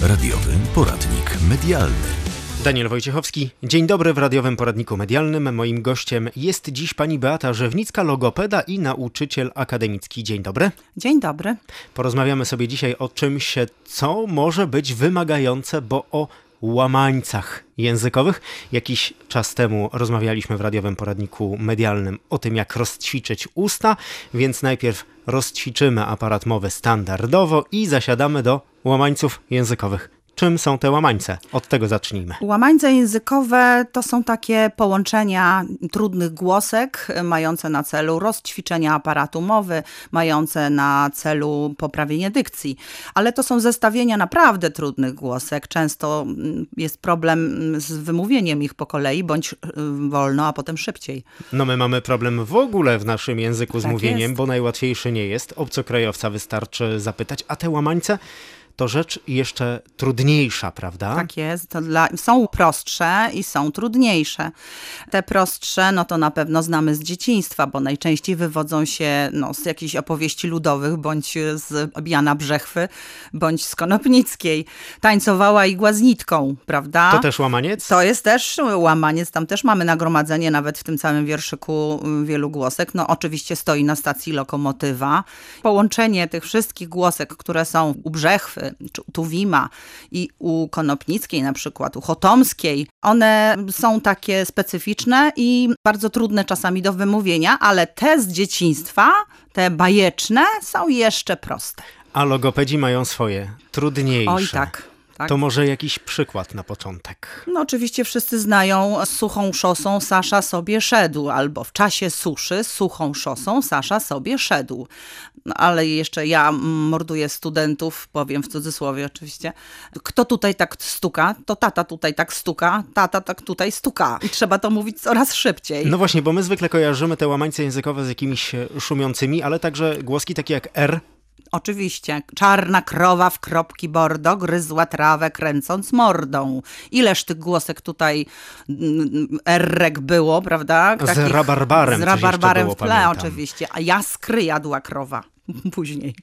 Radiowy poradnik medialny. Daniel Wojciechowski. Dzień dobry w Radiowym Poradniku Medialnym. Moim gościem jest dziś pani Beata Rzewnicka, logopeda i nauczyciel akademicki. Dzień dobry. Dzień dobry. Porozmawiamy sobie dzisiaj o czymś, co może być wymagające, bo o łamańcach językowych. Jakiś czas temu rozmawialiśmy w Radiowym Poradniku Medialnym o tym, jak rozćwiczyć usta, więc najpierw rozćwiczymy aparat mowy standardowo i zasiadamy do łamańców językowych. Czym są te łamańce? Od tego zacznijmy. Łamańce językowe to są takie połączenia trudnych głosek mające na celu rozćwiczenia aparatu mowy, mające na celu poprawienie dykcji. Ale to są zestawienia naprawdę trudnych głosek. Często jest problem z wymówieniem ich po kolei, bądź wolno, a potem szybciej. No my mamy problem w ogóle w naszym języku z mówieniem, jest. bo najłatwiejszy nie jest. Obcokrajowca wystarczy zapytać, a te łamańce to rzecz jeszcze trudniejsza, prawda? Tak jest. Są prostsze i są trudniejsze. Te prostsze, no to na pewno znamy z dzieciństwa, bo najczęściej wywodzą się z jakichś opowieści ludowych, bądź z Jana Brzechwy, bądź z Konopnickiej. Tańcowała igła z nitką, prawda? To też łamaniec? To jest też łamaniec. Tam też mamy nagromadzenie nawet w tym całym wierszyku wielu głosek. No oczywiście stoi na stacji lokomotywa. Połączenie tych wszystkich głosek, które są u Brzechwy, czy u Tuwima i u Konopnickiej na przykład, u Chotomskiej, one są takie specyficzne i bardzo trudne czasami do wymówienia, ale te z dzieciństwa, te bajeczne, są jeszcze proste. A logopedzi mają swoje trudniejsze. Oj, tak. To może jakiś przykład na początek. No oczywiście wszyscy znają suchą szosą Sasza sobie szedł, albo w czasie suszy suchą szosą Sasza sobie szedł. No, ale jeszcze ja morduję studentów, powiem w cudzysłowie oczywiście. Kto tutaj tak stuka, to tata tutaj tak stuka, tata tak tutaj stuka. I trzeba to mówić coraz szybciej. No właśnie, bo my zwykle kojarzymy te łamańce językowe z jakimiś szumiącymi, ale także głoski takie jak R. Oczywiście. Czarna krowa w kropki bordo gryzła trawę kręcąc mordą. Ileż tych głosek tutaj errek było, prawda? Z rabarbarem. Z rabarbarem było, w tle pamiętam. Oczywiście. A jaskry jadła krowa później.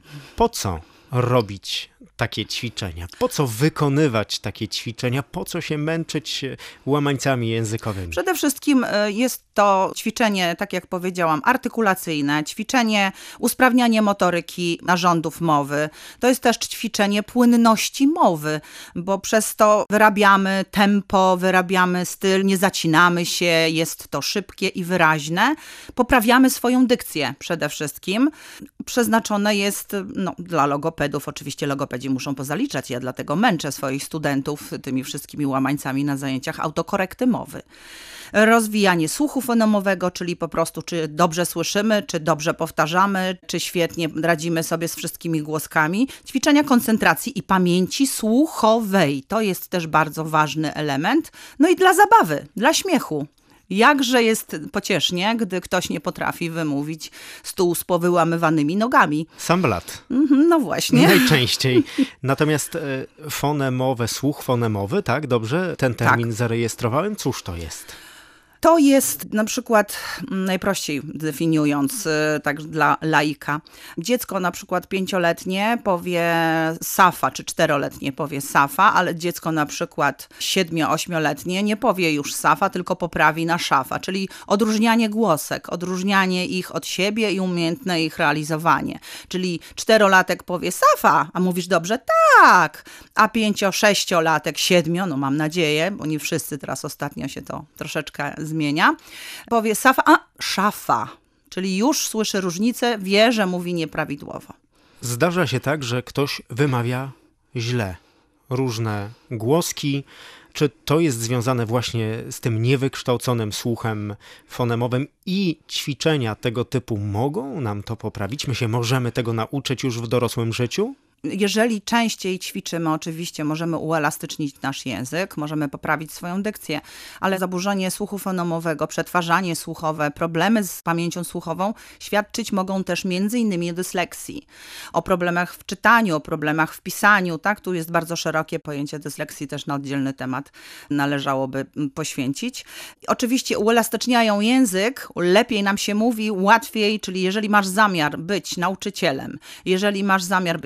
Po co robić takie ćwiczenia? Po co wykonywać takie ćwiczenia? Po co się męczyć łamańcami językowymi? Przede wszystkim jest to ćwiczenie, tak jak powiedziałam, artykulacyjne, ćwiczenie usprawniania motoryki narządów mowy. To jest też ćwiczenie płynności mowy, bo przez to wyrabiamy tempo, wyrabiamy styl, nie zacinamy się, jest to szybkie i wyraźne. Poprawiamy swoją dykcję przede wszystkim. Przeznaczone jest dla logopedów, oczywiście logopedzi muszą pozaliczać, ja dlatego męczę swoich studentów tymi wszystkimi łamańcami na zajęciach autokorekty mowy. Rozwijanie słuchu fonemowego, czyli po prostu czy dobrze słyszymy, czy dobrze powtarzamy, czy świetnie radzimy sobie z wszystkimi głoskami. Ćwiczenia koncentracji i pamięci słuchowej, to jest też bardzo ważny element. No i dla zabawy, dla śmiechu. Jakże jest pociesznie, gdy ktoś nie potrafi wymówić stół z powyłamywanymi nogami. Sam blat. No właśnie. Najczęściej. Natomiast fonemowe, słuch fonemowy, tak? Dobrze? Ten termin zarejestrowałem. Cóż to jest? To jest na przykład, najprościej definiując, tak dla laika, dziecko na przykład 5-letnie powie safa, czy 4-letnie powie safa, ale dziecko na przykład 7-8-letnie nie powie już safa, tylko poprawi na szafa, czyli odróżnianie głosek, odróżnianie ich od siebie i umiejętne ich realizowanie. Czyli 4-latek powie safa, a mówisz dobrze tak, a 5-6-latek, 7, no mam nadzieję, bo nie wszyscy teraz ostatnio się to troszeczkę zmienia, powie safa, a szafa, czyli już słyszy różnicę, wie, że mówi nieprawidłowo. Zdarza się tak, że ktoś wymawia źle różne głoski. Czy to jest związane właśnie z tym niewykształconym słuchem fonemowym i ćwiczenia tego typu mogą nam to poprawić? My się możemy tego nauczyć już w dorosłym życiu? Jeżeli częściej ćwiczymy, oczywiście możemy uelastycznić nasz język, możemy poprawić swoją dykcję, ale zaburzenie słuchu fonemowego, przetwarzanie słuchowe, problemy z pamięcią słuchową świadczyć mogą też m.in. o dysleksji, o problemach w czytaniu, o problemach w pisaniu. Tak? Tu jest bardzo szerokie pojęcie dysleksji, też na oddzielny temat należałoby poświęcić. Oczywiście uelastyczniają język, lepiej nam się mówi, łatwiej, czyli jeżeli masz zamiar być nauczycielem, jeżeli masz zamiar być aktorem,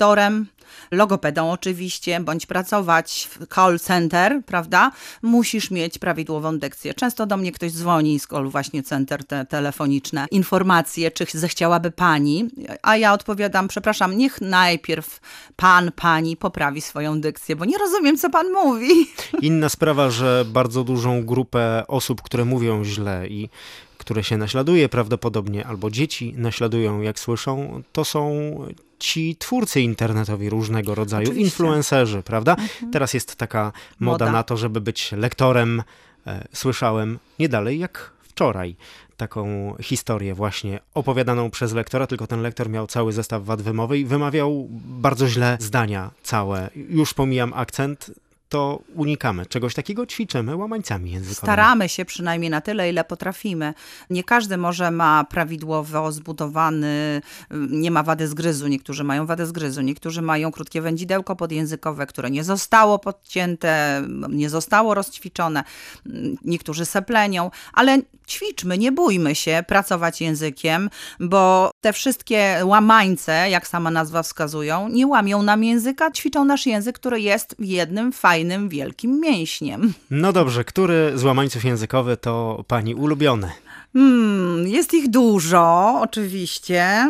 lektorem, logopedą oczywiście, bądź pracować w call center, prawda? Musisz mieć prawidłową dykcję. Często do mnie ktoś dzwoni z call właśnie center telefoniczne, informacje, czy zechciałaby pani, a ja odpowiadam, przepraszam, niech najpierw pan, pani poprawi swoją dykcję, bo nie rozumiem, co pan mówi. Inna sprawa, że bardzo dużą grupę osób, które mówią źle i które się naśladuje prawdopodobnie, albo dzieci naśladują, jak słyszą, to są ci twórcy internetowi różnego rodzaju, Oczywiście. Influencerzy, prawda? Teraz jest taka moda na to, żeby być lektorem. Słyszałem nie dalej jak wczoraj taką historię właśnie opowiadaną przez lektora, tylko ten lektor miał cały zestaw wad wymowy i wymawiał bardzo źle zdania całe. Już pomijam akcent, to unikamy. Czegoś takiego ćwiczymy łamańcami językowymi. Staramy się przynajmniej na tyle, ile potrafimy. Nie każdy może ma prawidłowo zbudowany, nie ma wady zgryzu. Niektórzy mają wadę zgryzu, niektórzy mają krótkie wędzidełko podjęzykowe, które nie zostało podcięte, nie zostało rozćwiczone. Niektórzy seplenią, ale ćwiczmy, nie bójmy się pracować językiem, bo te wszystkie łamańce, jak sama nazwa wskazują, nie łamią nam języka, ćwiczą nasz język, który jest jednym fajnym, wielkim mięśniem. No dobrze, który z łamańców językowy to pani ulubiony? Jest ich dużo, oczywiście.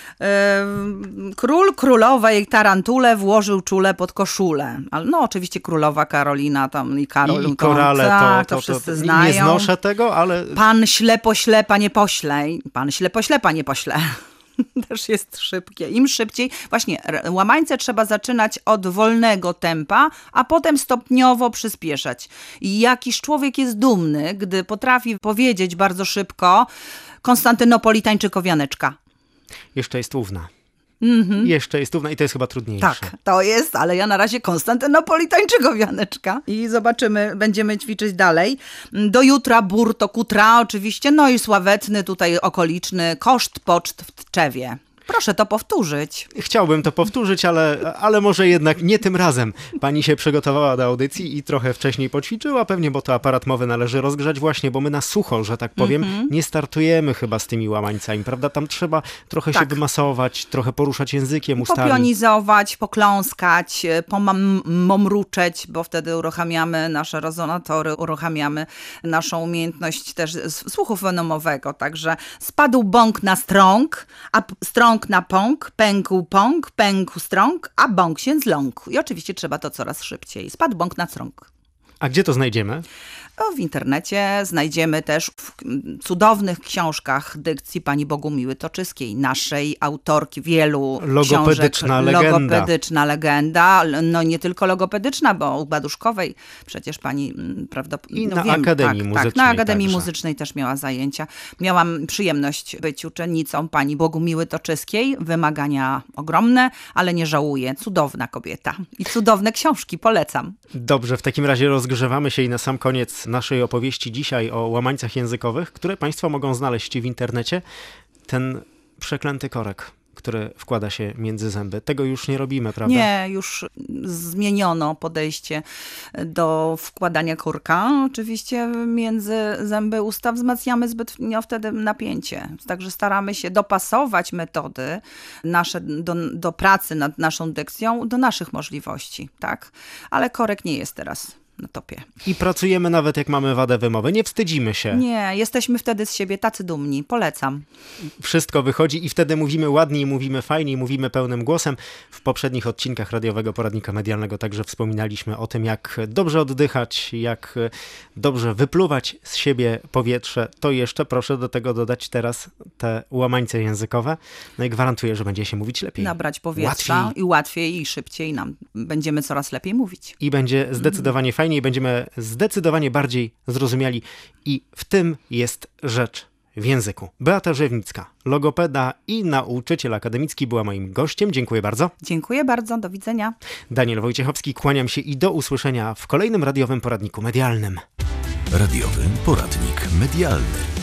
Król królowej tarantule włożył czule pod koszulę. Ale no oczywiście królowa Karolina tam i Karol. I korale, tak, to wszyscy znają. Nie znoszę tego, ale... Pan ślepo ślepa nie pośle. Pan ślepo ślepa nie pośle. Też jest szybkie. Im szybciej. Właśnie łamańce trzeba zaczynać od wolnego tempa, a potem stopniowo przyspieszać. I jakiś człowiek jest dumny, gdy potrafi powiedzieć bardzo szybko Konstantynopolitańczyk owianeczka. Jeszcze jest równa. Jeszcze jest równa i to jest chyba trudniejsze. Tak, to jest, ale ja na razie Konstantynopolitańczyk owianeczka. I zobaczymy, będziemy ćwiczyć dalej. Do jutra, burto, kutra oczywiście, no i sławetny tutaj okoliczny koszt poczt w Tczewie. Proszę to powtórzyć. Chciałbym to powtórzyć, ale może jednak nie tym razem. Pani się przygotowała do audycji i trochę wcześniej poćwiczyła pewnie, bo to aparat mowy należy rozgrzać właśnie, bo my na sucho, że tak powiem, nie startujemy chyba z tymi łamańcami, prawda? Tam trzeba trochę się wymasować, trochę poruszać językiem, ustami. Popionizować, pokląskać, pomruczeć, bo wtedy uruchamiamy nasze rezonatory, uruchamiamy naszą umiejętność też słuchu fenomowego. Także spadł bąk na strąg, a strąg na pąk, pękł strąg, a bąk się zląkł. I oczywiście trzeba to coraz szybciej. Spadł bąk na strąg. A gdzie to znajdziemy? W internecie znajdziemy też w cudownych książkach dykcji pani Bogumiły Toczyskiej, naszej autorki wielu Logopedyczna książek. legenda. Logopedyczna legenda. No nie tylko logopedyczna, bo u Baduszkowej przecież pani prawdopodobnie... I na Akademii Muzycznej. Tak, na Akademii także. Muzycznej też miała zajęcia. Miałam przyjemność być uczennicą pani Bogumiły Toczyskiej. Wymagania ogromne, ale nie żałuję. Cudowna kobieta. I cudowne książki, polecam. Dobrze, w takim razie rozgrzewamy się i na sam koniec naszej opowieści dzisiaj o łamańcach językowych, które państwo mogą znaleźć w internecie. Ten przeklęty korek, który wkłada się między zęby. Tego już nie robimy, prawda? Nie, już zmieniono podejście do wkładania korka. Oczywiście między zęby usta wzmacniamy zbytnio wtedy napięcie. Także staramy się dopasować metody nasze do pracy nad naszą dykcją do naszych możliwości, tak? Ale korek nie jest teraz na topie. I pracujemy nawet jak mamy wadę wymowy. Nie wstydzimy się. Nie, jesteśmy wtedy z siebie tacy dumni. Polecam. Wszystko wychodzi i wtedy mówimy ładniej, mówimy fajniej, mówimy pełnym głosem. W poprzednich odcinkach Radiowego Poradnika Medialnego także wspominaliśmy o tym, jak dobrze oddychać, jak dobrze wypluwać z siebie powietrze. To jeszcze proszę do tego dodać teraz te łamańce językowe. No i gwarantuję, że będzie się mówić lepiej. Nabrać powietrza i łatwiej i szybciej nam będziemy coraz lepiej mówić. I będzie zdecydowanie fajniej, będziemy zdecydowanie bardziej zrozumiali i w tym jest rzecz w języku. Beata Rzewnicka, logopeda i nauczyciel akademicki była moim gościem. Dziękuję bardzo. Dziękuję bardzo, do widzenia. Daniel Wojciechowski, kłaniam się i do usłyszenia w kolejnym radiowym poradniku medialnym. Radiowy poradnik medialny.